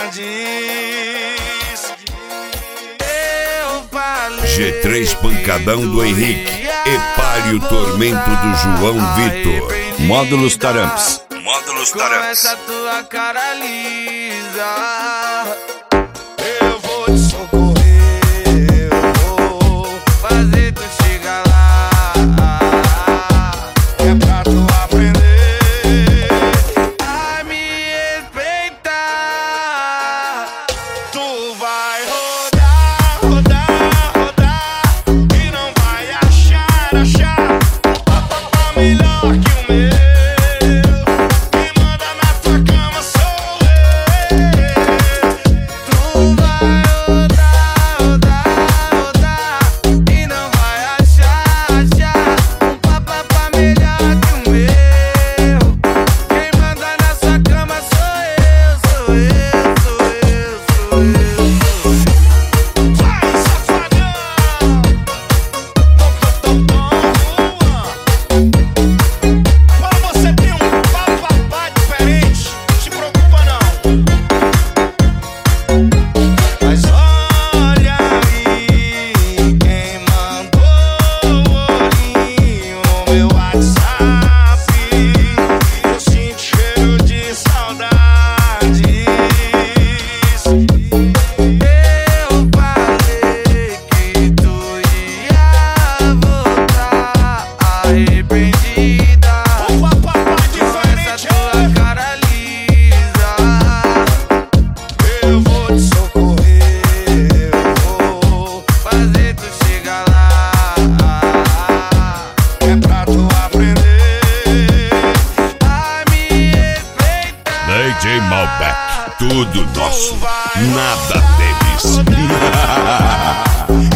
G3 pancadão do Henrique. Epare o tormento do João Vitor. Módulos Taramps. Módulos Taramps. Com essa tua cara lisa, eu vou te socorrer, eu vou fazer tu chegar lá. É pra tu aprender a me respeitar. Tu vai rodar, rodar, rodar e não vai achar melhor que o meu. DJ Malbec, tudo nosso, nada deles.